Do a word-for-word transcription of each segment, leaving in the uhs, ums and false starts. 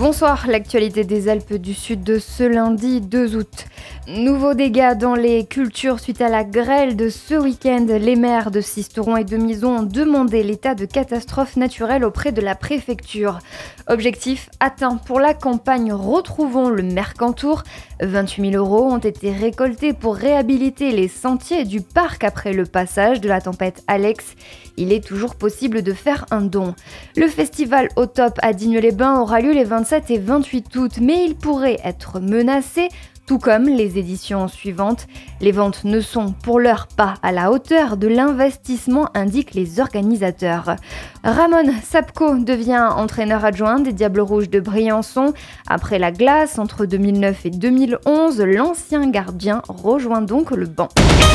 Bonsoir, l'actualité des Alpes du Sud de ce lundi deux août. Nouveaux dégâts dans les cultures suite à la grêle de ce week-end. Les maires de Sisteron et de Mison ont demandé l'état de catastrophe naturelle auprès de la préfecture. Objectif atteint pour la campagne Retrouvons le Mercantour. vingt-huit mille euros ont été récoltés pour réhabiliter les sentiers du parc après le passage de la tempête Alex. Il est toujours possible de faire un don. Le festival Au Top à Digne-les-Bains aura lieu les vingt-sept et vingt-huit août, mais il pourrait être menacé, tout comme les éditions suivantes. Les ventes ne sont pour l'heure pas à la hauteur de l'investissement, indiquent les organisateurs. Ramon Sapko devient entraîneur adjoint des Diables Rouges de Briançon. Après la glace entre deux mille neuf et deux mille onze, l'ancien gardien rejoint donc le banc.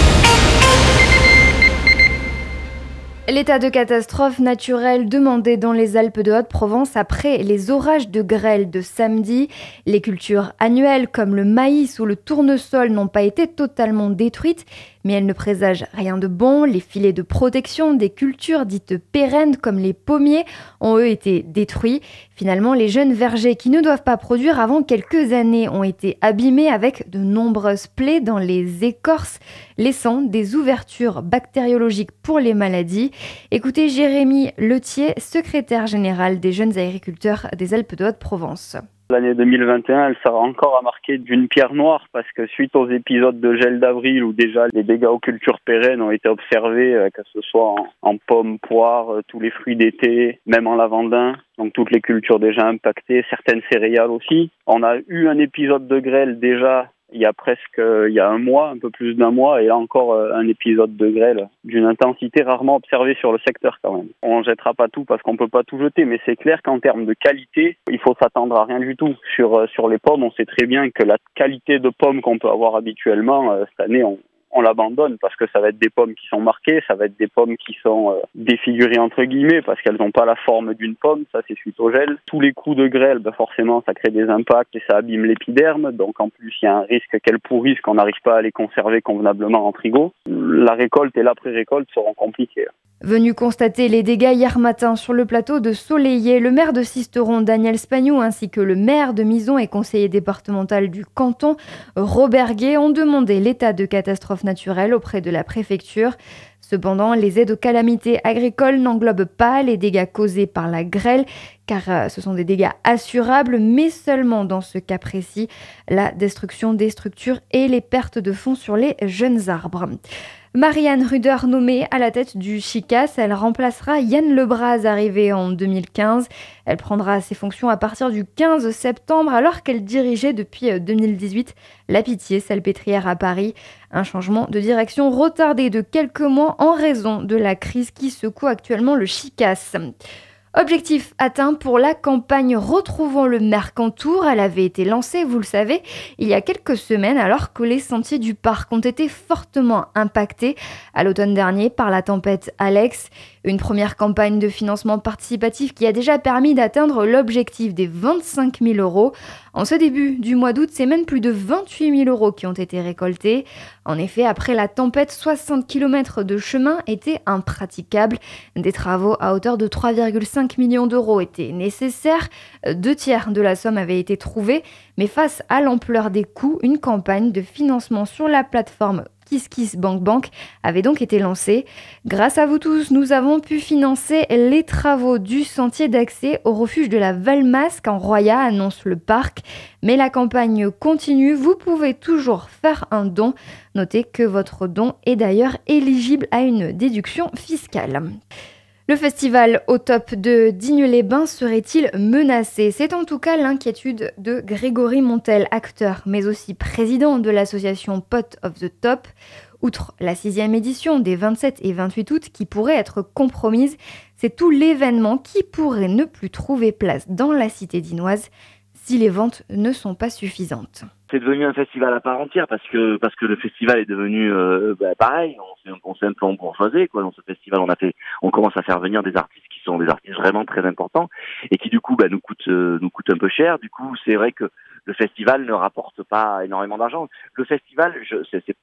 L'état de catastrophe naturelle demandé dans les Alpes de Haute-Provence après les orages de grêle de samedi. Les cultures annuelles comme le maïs ou le tournesol n'ont pas été totalement détruites, mais elles ne présagent rien de bon. Les filets de protection des cultures dites pérennes comme les pommiers ont eux été détruits. Finalement, les jeunes vergers qui ne doivent pas produire avant quelques années ont été abîmés avec de nombreuses plaies dans les écorces, laissant des ouvertures bactériologiques pour les maladies. Écoutez Jérémy Letier, secrétaire général des jeunes agriculteurs des Alpes de Haute-Provence. L'année deux mille vingt et un, elle sera encore à marquer d'une pierre noire parce que suite aux épisodes de gel d'avril où déjà les dégâts aux cultures pérennes ont été observés, que ce soit en, en pommes, poires, tous les fruits d'été, même en lavandin, donc toutes les cultures déjà impactées, certaines céréales aussi. On a eu un épisode de grêle déjà il y a presque, il y a un mois, un peu plus d'un mois, et là encore un épisode de grêle d'une intensité rarement observée sur le secteur quand même. On jettera pas tout parce qu'on peut pas tout jeter, mais c'est clair qu'en termes de qualité, il faut s'attendre à rien du tout. Sur, sur les pommes, on sait très bien que la qualité de pommes qu'on peut avoir habituellement, cette année, on on l'abandonne parce que ça va être des pommes qui sont marquées, ça va être des pommes qui sont euh, défigurées entre guillemets parce qu'elles n'ont pas la forme d'une pomme, ça c'est suite au gel. Tous les coups de grêle, ben forcément ça crée des impacts et ça abîme l'épiderme, donc en plus il y a un risque qu'elles pourrissent, qu'on n'arrive pas à les conserver convenablement en frigo. La récolte et l'après-récolte seront compliquées. Venu constater les dégâts hier matin sur le plateau de Soleillé, le maire de Sisteron, Daniel Spagnou, ainsi que le maire de Mison et conseiller départemental du canton, Robert Gué, ont demandé l'état de catastrophe naturelle auprès de la préfecture. Cependant, les aides aux calamités agricoles n'englobent pas les dégâts causés par la grêle, car ce sont des dégâts assurables, mais seulement dans ce cas précis, la destruction des structures et les pertes de fonds sur les jeunes arbres. Marianne Ruder nommée à la tête du Chicas, elle remplacera Yann Lebras arrivé en deux mille quinze. Elle prendra ses fonctions à partir du quinze septembre alors qu'elle dirigeait depuis deux mille dix-huit la Pitié Salpêtrière à Paris. Un changement de direction retardé de quelques mois en raison de la crise qui secoue actuellement le Chicas. Objectif atteint pour la campagne Retrouvons le Mercantour. Elle avait été lancée, vous le savez, il y a quelques semaines alors que les sentiers du parc ont été fortement impactés à l'automne dernier par la tempête Alex. Une première campagne de financement participatif qui a déjà permis d'atteindre l'objectif des vingt-cinq mille euros. En ce début du mois d'août, c'est même plus de vingt-huit mille euros qui ont été récoltés. En effet, après la tempête, soixante kilomètres de chemin étaient impraticables. Des travaux à hauteur de trois virgule cinq millions d'euros étaient nécessaires. Deux tiers de la somme avaient été trouvés. Mais face à l'ampleur des coûts, une campagne de financement sur la plateforme KissKissBankBank avait donc été lancée. Grâce à vous tous, nous avons pu financer les travaux du sentier d'accès au refuge de la Valmasque en Roya, annonce le parc. Mais la campagne continue, vous pouvez toujours faire un don. Notez que votre don est d'ailleurs éligible à une déduction fiscale. Le festival Au Top de Digne-les-Bains serait-il menacé ? C'est en tout cas l'inquiétude de Grégory Montel, acteur, mais aussi président de l'association Pot of the Top. Outre la sixième édition des vingt-sept et vingt-huit août qui pourrait être compromise, c'est tout l'événement qui pourrait ne plus trouver place dans la cité dinoise si les ventes ne sont pas suffisantes. C'est devenu un festival à part entière parce que parce que le festival est devenu euh, bah, pareil. On s'est on s'est un peu embourgeoisé quoi. Dans ce festival, on a fait, on commence à faire venir des artistes qui sont des artistes vraiment très importants et qui du coup bah, nous coûtent euh, nous coûtent un peu cher. Du coup, c'est vrai que le festival ne rapporte pas énormément d'argent. Le festival, je, c'est, c'est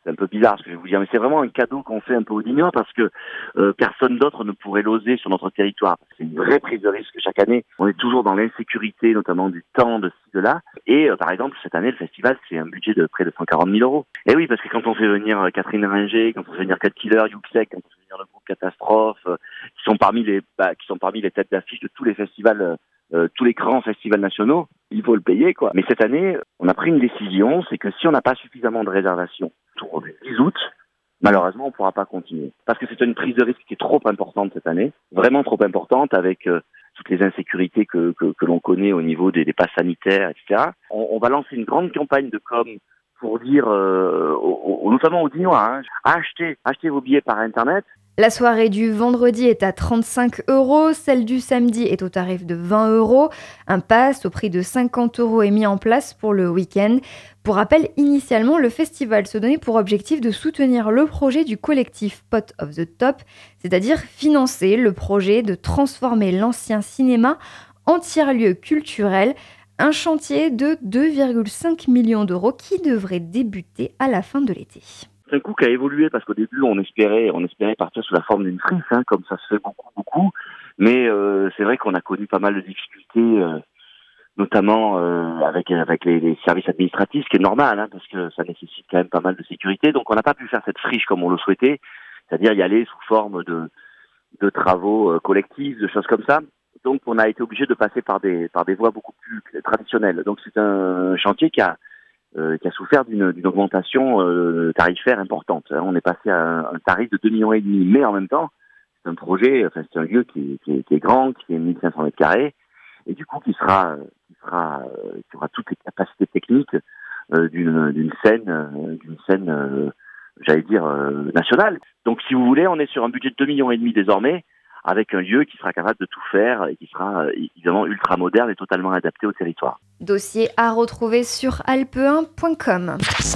c'est un peu bizarre ce que je vais vous dire, mais c'est vraiment un cadeau qu'on fait un peu aux Dignois parce que euh, personne d'autre ne pourrait l'oser sur notre territoire. C'est une vraie prise de risque chaque année. On est toujours dans l'insécurité, notamment du temps, de ci, de là. Et euh, par exemple, cette année, le festival, c'est un budget de près de cent quarante mille euros. Et oui, parce que quand on fait venir Catherine Ringer, quand on fait venir Cat Killer, Yuxek, quand on fait venir le groupe Catastrophe, euh, qui sont parmi les bah, qui sont parmi les têtes d'affiche de tous les festivals, euh, euh, tous les grands festivals nationaux, il faut le payer, quoi. Mais cette année, on a pris une décision, c'est que si on n'a pas suffisamment de réservations autour du dix août, malheureusement, on ne pourra pas continuer. Parce que c'est une prise de risque qui est trop importante cette année, vraiment trop importante, avec euh, toutes les insécurités que, que, que l'on connaît au niveau des, des passes sanitaires, et cetera. On, on va lancer une grande campagne de com pour dire, euh, aux, aux, notamment aux Dignois, hein, achetez, achetez vos billets par Internet. La soirée du vendredi est à trente-cinq euros, celle du samedi est au tarif de vingt euros. Un pass au prix de cinquante euros est mis en place pour le week-end. Pour rappel, initialement, le festival se donnait pour objectif de soutenir le projet du collectif Pot of the Top, c'est-à-dire financer le projet de transformer l'ancien cinéma en tiers-lieu culturel, un chantier de deux virgule cinq millions d'euros qui devrait débuter à la fin de l'été. C'est un coup qui a évolué parce qu'au début on espérait on espérait partir sous la forme d'une frise, hein, comme ça se fait beaucoup beaucoup, mais euh, c'est vrai qu'on a connu pas mal de difficultés, euh, notamment euh, avec avec les, les services administratifs, ce qui est normal, hein, parce que ça nécessite quand même pas mal de sécurité. Donc on n'a pas pu faire cette friche comme on le souhaitait, c'est-à-dire y aller sous forme de de travaux euh, collectifs, de choses comme ça. Donc on a été obligé de passer par des par des voies beaucoup plus traditionnelles. Donc c'est un chantier qui a Euh, qui a souffert d'une, d'une augmentation euh, tarifaire importante. On est passé à un, un tarif de deux virgule cinq millions, mais en même temps, c'est un projet, enfin c'est un lieu qui, qui, qui est grand, qui fait mille cinq cents mètres carrés, et du coup qui sera, qui sera, euh, qui aura toutes les capacités techniques euh, d'une, d'une scène, euh, d'une scène, euh, j'allais dire euh, nationale. Donc si vous voulez, on est sur un budget de deux virgule cinq millions désormais, avec un lieu qui sera capable de tout faire et qui sera évidemment ultra moderne et totalement adapté au territoire. Dossier à retrouver sur alpe un point com.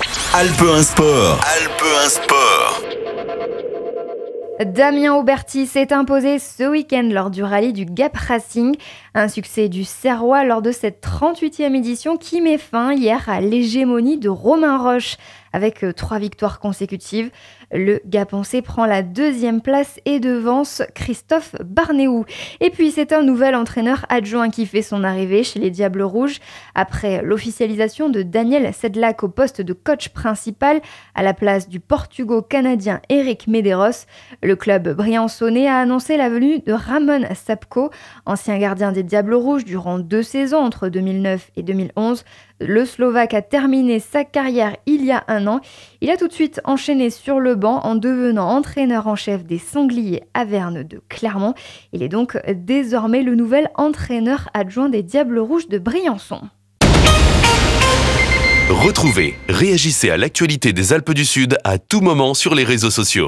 Alpe un Sport. Alpe un Sport. Damien Auberti s'est imposé ce week-end lors du rallye du Gap Racing. Un succès du Serrois lors de cette trente-huitième édition qui met fin hier à l'hégémonie de Romain Roche. Avec trois victoires consécutives, le Gapençais prend la deuxième place et devance Christophe Barnéou. Et puis c'est un nouvel entraîneur adjoint qui fait son arrivée chez les Diables Rouges. Après l'officialisation de Daniel Sedlak au poste de coach principal à la place du Portugo-Canadien Eric Medeiros, le club briançonnais a annoncé la venue de Ramon Sapko, ancien gardien des Diables Rouges durant deux saisons entre deux mille neuf et deux mille onze. Le Slovaque a terminé sa carrière il y a un an. Il a tout de suite enchaîné sur le banc en devenant entraîneur en chef des Sangliers Avernes de Clermont. Il est donc désormais le nouvel entraîneur adjoint des Diables Rouges de Briançon. Retrouvez, réagissez à l'actualité des Alpes du Sud à tout moment sur les réseaux sociaux.